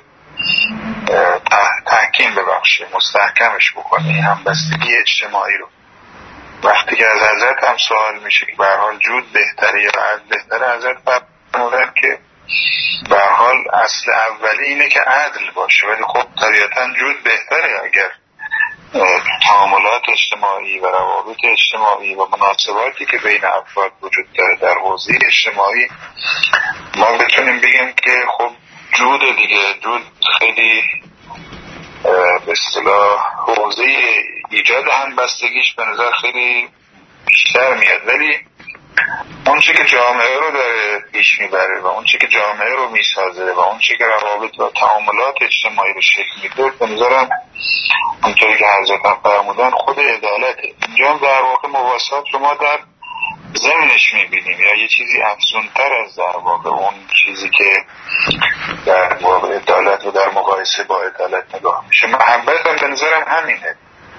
تحکیم ببخشه، مستحکمش بکنه همبستگی اجتماعی رو. وقتی که از حضرت هم سوال میشه که به هر حال جود بهتره یا عدل بهتره، حضرت فرمودن که به هر حال اصل اولی اینه که عدل باشه، ولی خب طبیعتا جود بهتره اگر تعاملات اجتماعی و روابط اجتماعی و مناسباتی که بین افراد وجود داره در حوزه اجتماعی ما بتونیم بگیم که خب جود دیگه. جود خیلی به اصطلاح حوزه ایجاد همبستگیش به نظر خیلی بیشتر میاد، ولی اون چی که جامعه رو داره پیش میبره و اون چی که جامعه رو میسازه و اون چی که روابط و تعاملات اجتماعی رو شکل میده به نظرم اونطوری که حضرت فرمودن خود عدالته. اینجا در واقع مواسات رو ما در ضمنش میبینیم یا یه چیزی افزونتر از در واقع اون چیزی که در واقع عدالت و در مقایسه با عدالت نگاه میشه. محبت هم به نظرم همینه.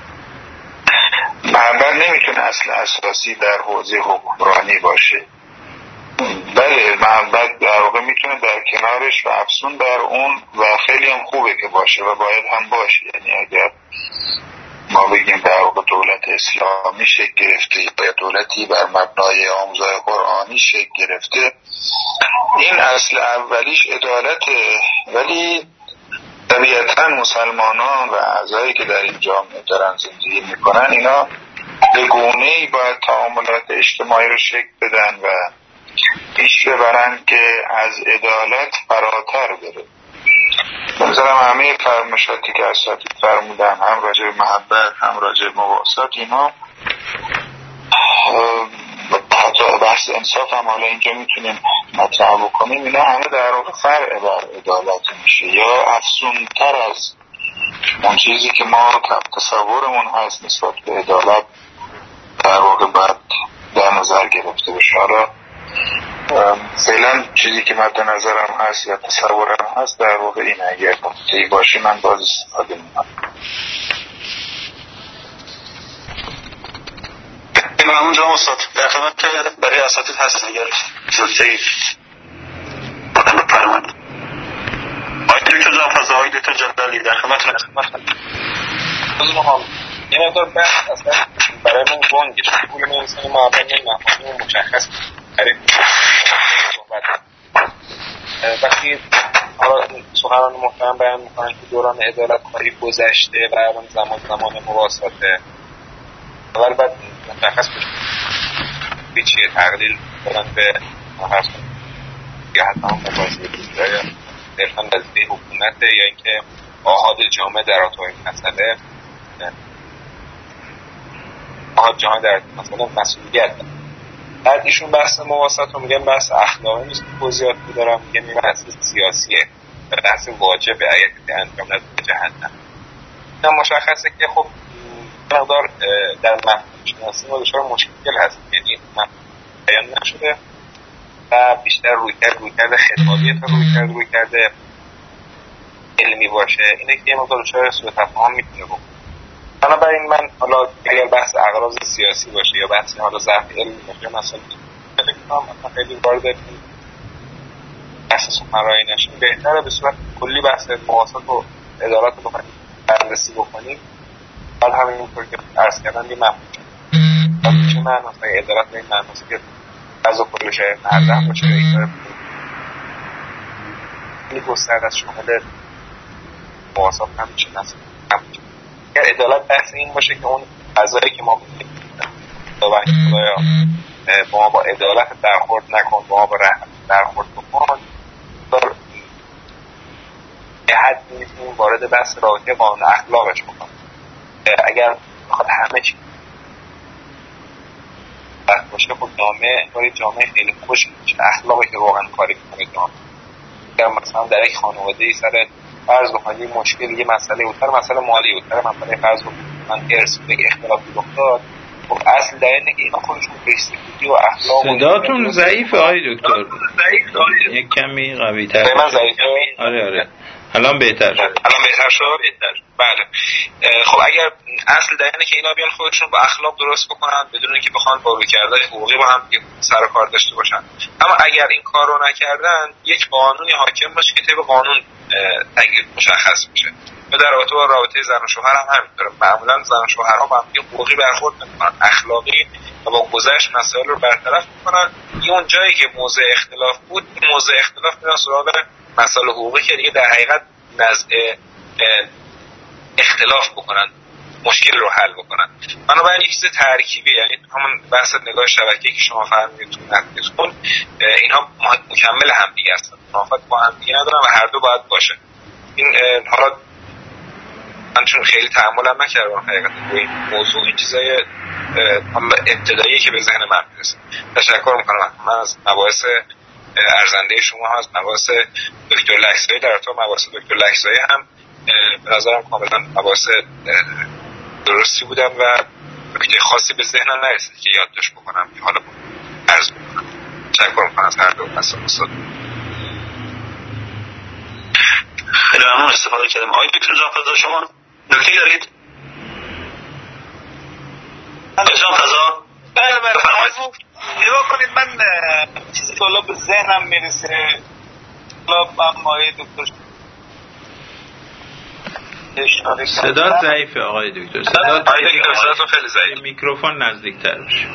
محبت نمیتونه اصل اساسی در حوزه حکمرانی باشه، بله محبت در واقع میتونه در کنارش و افزون بر اون و خیلی هم خوبه که باشه و باید هم باشه. یعنی اگر ما بگیم در واقع دولت اسلامی شکل گرفته یا دولتی بر مبنای آموزهای قرآنی شکل گرفته، این اصل اولیش عدالته، ولی طبیعتا مسلمانان و اعضایی که در این جامعه دارن زندگی میکنن اینا به گونه‌ای باید تعاملات اجتماعی رو شکل بدن و پیش ببرن که از عدالت فراتر بره. بنظرم همه فرمایشاتی که اساتید فرمودن، هم راجع به محبت هم راجع به مواسات، اینا حتی بحث انصاف هم حالا اینجا میتونیم مطرح بکنیم، اینا همه در واقع فرع بر عدالت میشه یا افزونتر از اون چیزی که ما تصورمون هست نسبت به عدالت در واقع باید در نظر گرفته بشه. حالا فعلا چیزی که مد نظرم هست یا تصورم هست در واقع این، اگر نکته‌ای باشه من باز استفاده میکنم. ممنون جناب استاد. در خدمت برای اساتید هستن اگر نکته‌ای بفرمایید. آقای دکتر جعفرزاده، آقای دکتر جلالی در خدمتتون هستم. یه مقدار بحث اصلا برای من گنگه، پول انسانی معبنی مفاهیم مشخص تعریف صحبت. وقتی حالا سخنران محترم بیان میکنن که دوران عدالت کاری گذشته و الان زمان زمان مواساته، اول باید مشخص بشه به چیه تقلیل کنن به محرص یا حتی هم مباحثه بگیره یا درخان وزیده حکومت یا اینکه آحاد جامعه در آتوی مسئله آحاد جامعه در مسئله مسئولیت دارن. بعد ایشون بحث مواسط رو میگن بحث اخلاقی نیست که توضیحات میدارم، میگن این بحث سیاسیه و بحث واجبه اگر که انجام نداده به جهنم. این مشخصه که خب مقدار در مفهوم شناسی ما دچار مشکل هست، یعنی مفهوم بیان نشده و بیشتر روی کرد روی کرده خطابی تا روی کرد روی کرده علمی باشه، اینه که یه مقدار دچار سوء تفاهم میتونه بکنه. بنابراین من حالا اگر بحث اغراض سیاسی باشه یا بحث حالا ضعف علمی باشه مثلا فکر کنم مثلا خیلی وارد بحث سخنرانی نشیم، بهتره به صورت کلی بحث مواسط و عدالت رو بخوایم بررسی بکنیم. بعد همین اونطور که عرض کردن یه مفهوم بعد چه معنی مثلا عدالت به این معنی هست که از کل شاید معلم باشه یا این خیلی گسترده از شامل مواسط همیشه نست. اگر عدالت بحث این باشه که اون قضایی که ما بکنیم خدایا با ما با عدالت برخورد نکن، با ما با رحمت برخورد بکن، دار به حد میتونیم وارد بحث رابطه قانون اخلاقش بکنیم. اگر بخواد همه چی بحث باشه خب جامعه انگار جامعه خیلی خوش میشه، اخلاقی که واقعا کاری میکنه جامعه. اگر مثلا در یک خانواده‌ای سر فرض بکنید یه مشکل یه مسئله اوتر مسئله مالی اوتر مسئله فرض بکنید من ارث بگه اختلافی افتاد، خب اصل در اینه که اینا خودشون بهشتی و اخلاق صداتون ضعیفه آقای دکتر، یک کمی قوی تر. من ضعیفه؟ آره آره الان بهتر شد. الان بهتر شد. بهتر. بله. خب اگر اصل در اینه که اینا بیان خودشون با اخلاق درست بکنن بدون اینکه بخوان با رویکردهای حقوقی با هم سر و کار داشته باشن، اما اگر این کار رو نکردن یک قانونی حاکم باشه که طبق قانون تغییر مشخص میشه. و در رابطه با رابطه زن و شوهر هم همینطوره. معمولا زن و شوهرها با هم حقوقی برخورد نمیکنن، اخلاقی و با گذشت مسائل رو برطرف میکنن. اون جایی که موضع اختلاف بود این موضع اختلاف میرن سراغ مسائل حقوقی که دیگه در حقیقت نزع اختلاف بکنن. مشکل رو حل بکنن. بنابراین یک چیز ترکیبی، یعنی همون بحث نگاه شبکه‌ای که شما فرمودید تو نتیجه‌تون، اینها مکمل هم دیگه هستن، منافات با هم دیگه ندارن و هر دو باید باشه. این حالا من چون خیلی تأملم نکردم حقیقتا با این موضوع، این چیزای ابتدایی که به ذهن من میرسه. تشکر میکنم. من از مباحث ارزنده شما هم، از مباحث دکتر لکزایی در ارتباط مباحث دکتر لکزایی هم به نظرم کاملا مباحث درستی بودن و نکته خاصی به ذهنم نرسید که یادداشت بکنم که حالا عرض بکنم. تشکر میکنم از هر دو استاد. خیلی ممنون استفاده کردم. آقای دکتر جانفضا شما نکته دارید؟ جانفضا بله بله فرمایید. نگاه کنید، من چیزی که حالا به ذهنم میرسه، حالا من آقای دکتر صدا ضعیفه آقای دکتر. صدا صداتون خیلی ضعیف. میکروفون نزدیکتر بشه.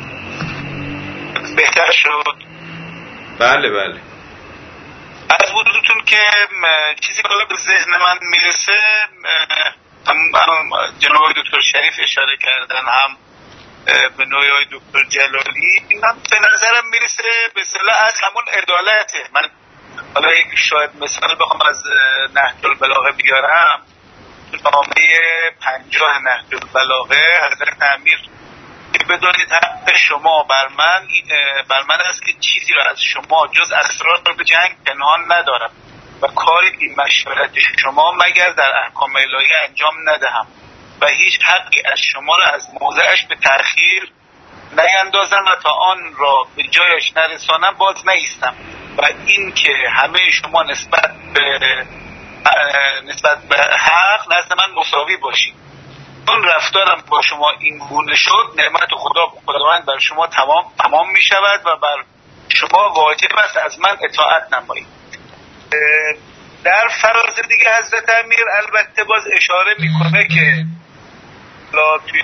بهتر شد؟ بله بله. از وجودتون که چیزی که حالا به ذهن من میرسه، هم جناب دکتر شریف اشاره کردن، هم به نوعی های دکتر جلالی، هم به نظرم میرسه به اصطلاح از همون عدالته. من حالا یک شاید مثال بخوام از نهج البلاغه بیارم، تو نامه پنجاه نهج البلاغه حضرت امیر که بدانید حق شما بر من بر من است که چیزی را از شما جز اسرار به جنگ پنهان ندارم و کاری بی مشورت شما مگر در احکام الهی انجام ندهم و هیچ حقی از شما را از موضعش به تأخیر نیندازم و تا آن را به جایش نرسانم باز نیستم و این که همه شما نسبت به نسبت به حق نزد من مساوی باشید. اون رفتارم با شما این گونه شد، نعمت خدا خداوند بر شما تمام تمام می شود و بر شما واجب است از من اطاعت نمایید. در فراز دیگه حضرت امیر البته باز اشاره میکنه که لا توی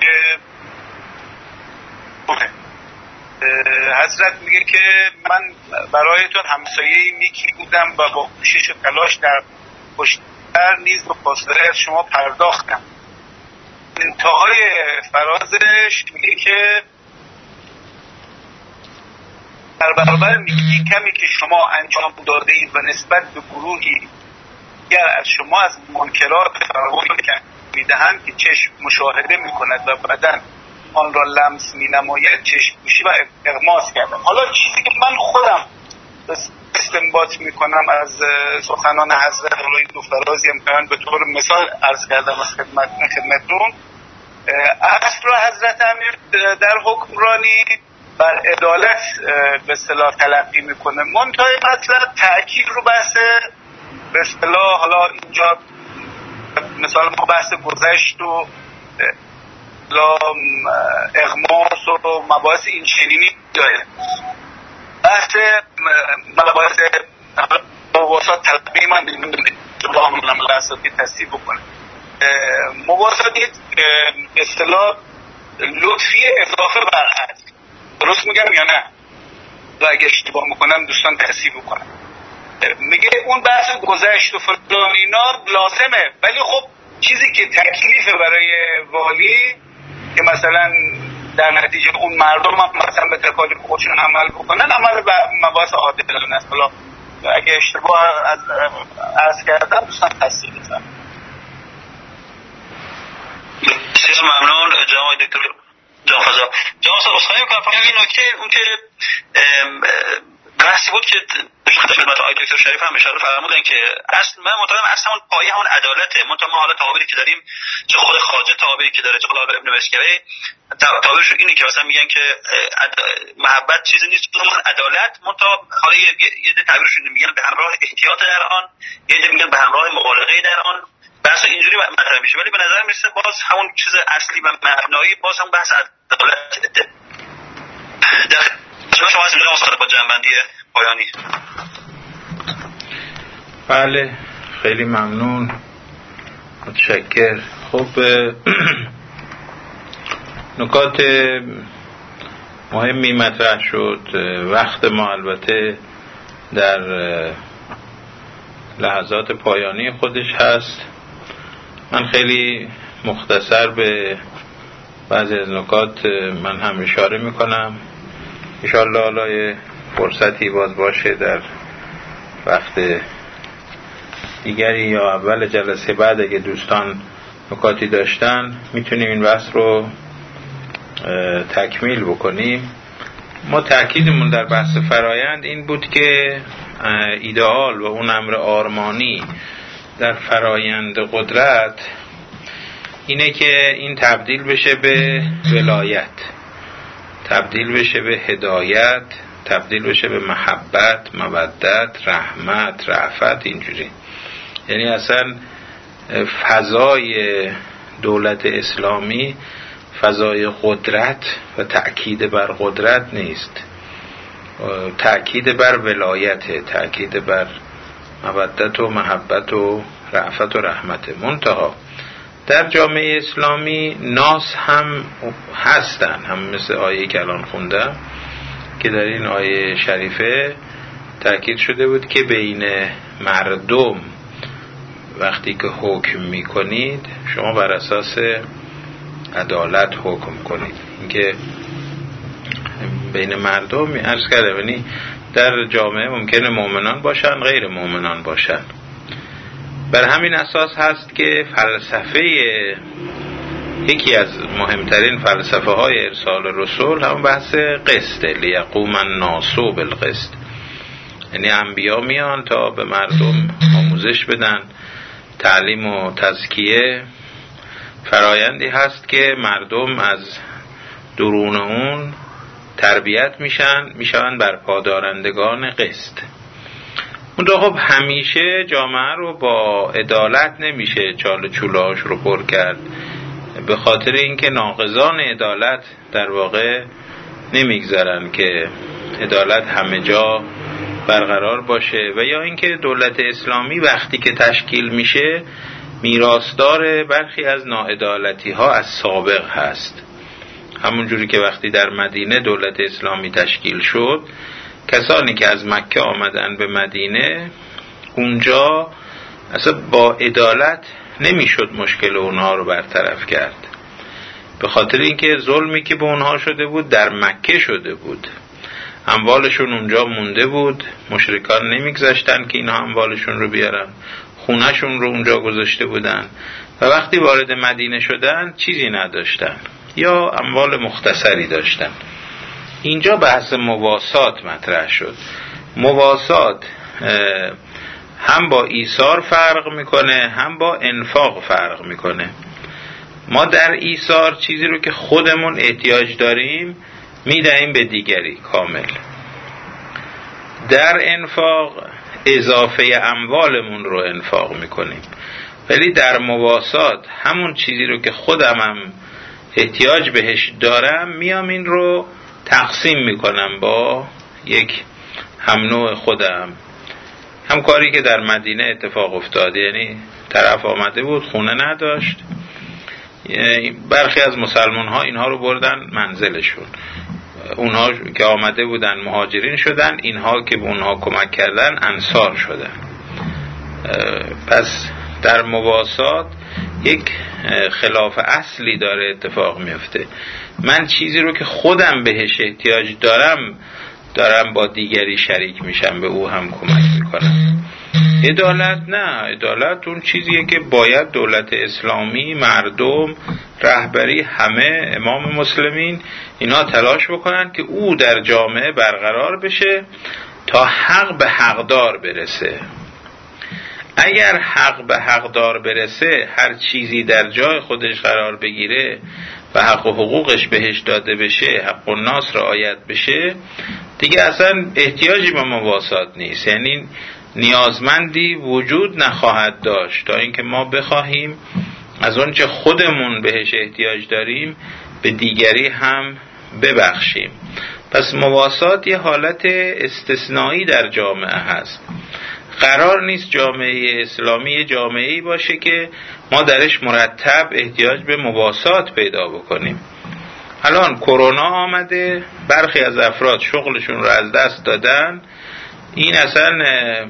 حضرت میگه که من برایتون همسایه‌ای نیکی بودم و با کوشش و تلاش در پشتر نیز به فاصله از شما پرداختم. انتهای فرازش میگه که در برابر نیکی کمی که شما انجام داده اید و نسبت به گروهی اگر از شما از منکرات فراوانی میدهند که چشم مشاهده میکند و بدن آن را لمس مینماید، چشم پوشی و اغماس کردم. حالا چیزی که من خودم استنباط میکنم از سخنان حضرت، حالا این دو فرازی هم که من به طور مثال عرض کردم از خدمت خدمتون، اصل را حضرت امیر در حکمرانی بر عدالت به اصطلاح تلقی میکنه. منتهای مطلب تأکید رو بحث به اصطلاح، حالا اینجا مثال ما بحث گذشت و اغماس و مباحث این چنینی داره. بحث مباحث مواسط تلقی من با همون لحظاتی تصدیب بکنه. مواسط یک اصطلاح لطفی اضافه بر حد، درست میگم یا نه؟ و اگه اشتباه میکنم دوستان تصدیب بکنم. میگه اون بحث گذشت و فلان اینا لازمه، ولی خب چیزی که تکلیفه برای والی که مثلا در نتیجه اون مردم هم مثلا به تکالیف خودشون عمل بکنن، عمل به مباحث عادلانه است. حالا اگه اشتباه از عرض کردم دوستان تصدیق بزنم. بسیار ممنون جناب دکتر جانفضا. جناب استاد اسخای می‌کنم فقط این نکته، اون که بحثی بود که خدمت آقای دکتر شریف هم اشاره فرمودن که اصل من معتقدم اصل همون پایه همون عدالته. منتها ما حالا تعابیری که داریم، چه خود خواجه تعابیری که داره، چه خود ابن مسکوی تعابیرش اینه که مثلا میگن که محبت چیزی نیست جز عدالت. منتها حالا یه یه تعبیرشون میگن به همراه احتیاط در آن، یه میگن به همراه مبالغه در آن. بحث اینجوری مطرح میشه، ولی به نظر میرسه باز همون چیز اصلی و مبنایی باز هم بحث عدالت. در شما هستیم جناب استاد با جنبندی پایانی. بله خیلی ممنون، متشکر. خب نکات مهمی مطرح شد. وقت ما البته در لحظات پایانی خودش هست. من خیلی مختصر به بعضی از نکات من هم اشاره میکنم. انشاءالله حالا فرصتی باز باشه در وقت دیگری یا اول جلسه بعد اگه دوستان نکاتی داشتن میتونیم این بحث رو تکمیل بکنیم. ما تأکیدمون در بحث فرایند این بود که ایدئال و اون امر آرمانی در فرایند قدرت اینه که این تبدیل بشه به ولایت، تبدیل بشه به هدایت، تبدیل بشه به محبت، مودت، رحمت، رأفت، اینجوری. یعنی اصلا فضای دولت اسلامی فضای قدرت و تأکید بر قدرت نیست، تأکید بر ولایت، تأکید بر مودت و محبت و رأفت و رحمت. منتها در جامعه اسلامی ناس هم هستن، هم مثل آیه که الان خوندم که در این آیه شریفه تأکید شده بود که بین مردم وقتی که حکم میکنید شما بر اساس عدالت حکم کنید. اینکه بین مردم عرض کرده، یعنی در جامعه ممکنه مؤمنان باشن، غیر مؤمنان باشن. بر همین اساس هست که فلسفه، یکی از مهمترین فلسفه های ارسال رسول هم بحث قسط، لیقوم الناس بالقسط. یعنی انبیا میان تا به مردم آموزش بدن، تعلیم و تزکیه. فرایندی هست که مردم از درون اون تربیت میشن، میشن بر پادارندگان قسط. اون دو خب همیشه جامعه رو با عدالت نمیشه چال چولهاش رو پر کرد، به خاطر اینکه ناقضان عدالت در واقع نمیگذارن که عدالت همه جا برقرار باشه، و یا اینکه دولت اسلامی وقتی که تشکیل میشه میراثدار برخی از ناعدالتی ها از سابق هست. همون جوری که وقتی در مدینه دولت اسلامی تشکیل شد، کسانی که از مکه آمدن به مدینه اونجا اصلا با عدالت نمیشد مشکل اونها رو برطرف کرد، به خاطر اینکه ظلمی که به اونها شده بود در مکه شده بود. اموالشون اونجا مونده بود، مشرکان نمیگذاشتن که اینها اموالشون رو بیارن، خونهشون رو اونجا گذاشته بودن و وقتی وارد مدینه شدن چیزی نداشتن یا اموال مختصری داشتن. اینجا بحث مواسات مطرح شد. مواسات هم با ایثار فرق میکنه، هم با انفاق فرق میکنه. ما در ایثار چیزی رو که خودمون احتیاج داریم میدهیم به دیگری کامل. در انفاق اضافه اموالمون رو انفاق میکنیم. ولی در مواسات همون چیزی رو که خودم هم احتیاج بهش دارم میام این رو تقسیم میکنم با یک هم نوع خودم. هم کاری که در مدینه اتفاق افتاد، یعنی طرف آمده بود خونه نداشت، برخی از مسلمان ها اینها رو بردن منزلشون، اونها که آمده بودن مهاجرین شدن، اینها که به اونها کمک کردن انصار شدن. پس در مواسات یک خلاف اصلی داره اتفاق میفته. من چیزی رو که خودم بهش احتیاج دارم دارم با دیگری شریک میشم، به او هم کمک میکنم. عدالت نه، عدالت اون چیزیه که باید دولت اسلامی، مردم، رهبری، همه امام مسلمین اینا تلاش بکنن که او در جامعه برقرار بشه تا حق به حقدار برسه. اگر حق به حقدار برسه، هر چیزی در جای خودش قرار بگیره و حق و حقوقش بهش داده بشه، حق و ناس رعایت بشه، دیگه اصلا احتیاجی به مواسات نیست. یعنی نیازمندی وجود نخواهد داشت تا اینکه ما بخواهیم از اون چه خودمون بهش احتیاج داریم به دیگری هم ببخشیم. پس مواسات یه حالت استثنایی در جامعه هست. قرار نیست جامعه اسلامی جامعه‌ای باشه که ما درش مرتب احتیاج به مواسات پیدا بکنیم. الان کرونا آمده، برخی از افراد شغلشون رو از دست دادن، این اصلا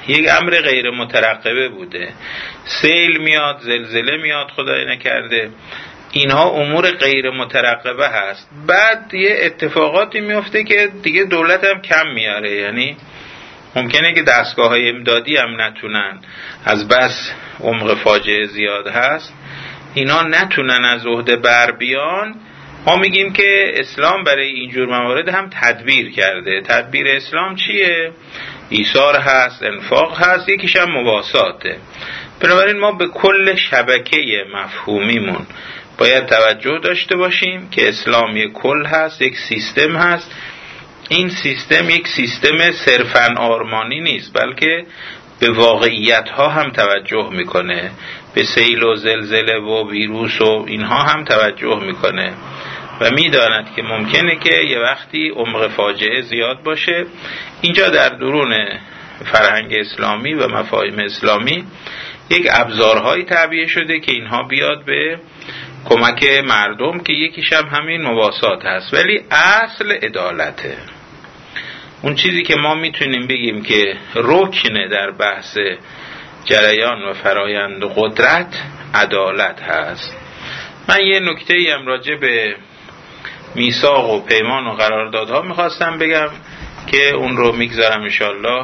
یک امر غیر مترقبه بوده. سیل میاد، زلزله میاد، خدای نکرده، اینها امور غیر مترقبه هست. بعد یه اتفاقاتی میفته که دیگه دولت هم کم میاره، یعنی ممکنه که دستگاه های امدادی هم نتونن، از بس عمق فاجعه زیاد هست، اینا نتونن از عهده بر بیان. ما میگیم که اسلام برای اینجور موارد هم تدبیر کرده. تدبیر اسلام چیه؟ ایثار هست، انفاق هست، یکیش هم مواساته. بنابراین ما به کل شبکه مفهومیمون باید توجه داشته باشیم که اسلام یک کل هست، یک سیستم هست. این سیستم یک سیستم صرفاً آرمانی نیست، بلکه به واقعیت ها هم توجه میکنه، به سیل و زلزله و ویروس و اینها هم توجه میکنه و میداند که ممکنه که یه وقتی عمق فاجعه زیاد باشه. اینجا در درون فرهنگ اسلامی و مفاهیم اسلامی یک ابزارهایی تعبیه شده که اینها بیاد به کمک مردم، که یکیش هم همین مواسات هست، ولی اصل عدالته. اون چیزی که ما میتونیم بگیم که رکنه در بحث جریان و فرایند قدرت عدالت هست. من یه نکته‌ای هم راجع به میثاق و پیمان و قراردادها میخواستم بگم که اون رو میگذارم انشالله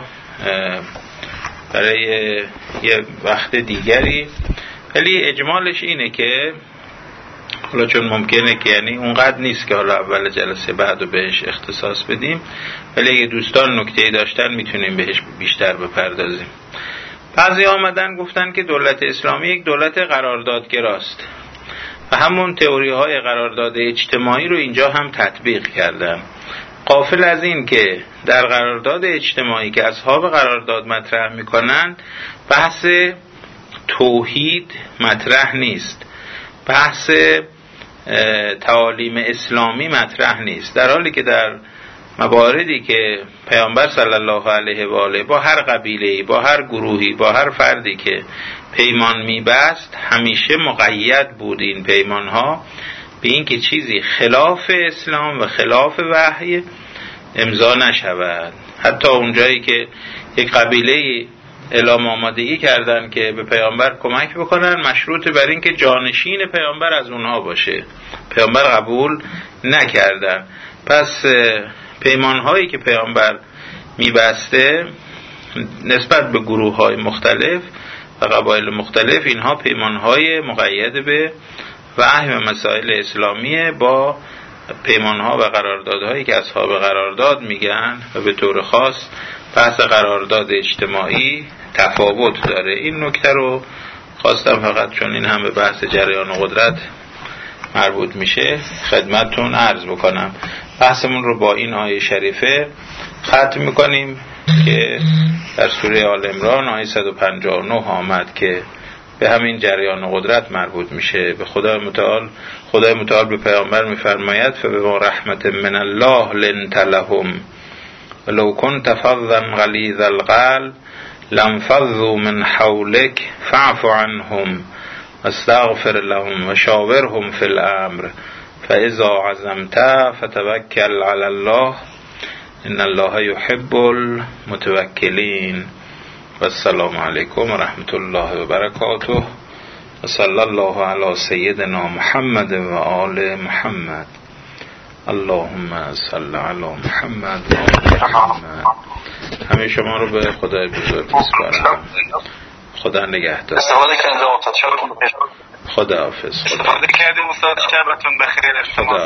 برای یه وقت دیگری، ولی اجمالش اینه که حالا چون ممکنه که یعنی اونقدر نیست که حالا اول جلسه بعد رو بهش اختصاص بدیم، ولی اگه دوستان نکته‌ای داشتن میتونیم بهش بیشتر بپردازیم. بعضی آمدن گفتن که دولت اسلامی یک دولت قراردادگراست و همون تئوری های قرارداد اجتماعی رو اینجا هم تطبیق کردن. غافل از این که در قرارداد اجتماعی که اصحاب قرارداد مطرح میکنن بحث توحید مطرح نیست، بحث تعالیم اسلامی مطرح نیست، در حالی که در مواردی که پیامبر صلی الله علیه و آله با هر قبیله‌ای، با هر گروهی، با هر فردی که پیمان میبست، همیشه مقید بود این پیمانها به این که چیزی خلاف اسلام و خلاف وحی امضا نشود. حتی اونجایی که یک قبیله اعلام آمادگی کردن که به پیامبر کمک بکنن، مشروط بر این که جانشین پیامبر از اونها باشه، پیامبر قبول نکردن. پس پیمانهایی که پیامبر میبسته نسبت به گروه‌های مختلف و قبایل مختلف، اینها پیمانهای مقید به وحی و مسائل اسلامیه، با پیمانها و قراردادهایی که اصحاب قرارداد میگن و به طور خاص بحث قرارداد اجتماعی تفاوت داره. این نکته رو خواستم فقط چون این هم به بحث جریان قدرت مربوط میشه خدمتتون عرض بکنم. بحثمون رو با این آیه شریفه ختم میکنیم که در سوره آل عمران آیه صد و پنجاه و نه آمد که به همین جریان قدرت مربوط میشه. به خدای متعال خدای متعال به پیامبر میفرماید فبما رحمت من الله لنت لهم ولو كنت فظا غلیظ القلب لانفضوا من حولك فاعف عنهم واستغفر لهم وشاورهم في الامر فاذا عزمت فتوکل علی الله ان الله يحب المتوکلین. و السلام علیکم و رحمت الله و برکاته و صلی الله علی سیدنا محمد و آل محمد. اللهم صل علی محمد و آل محمد. همه شما رو به خدای بزرگ میسپارم. خدا نگهدار. استفاده کردیم استاد، شبتون بخیر. خدا حافظ. استفاده کردیم استاد، شبتون بخیر. خدا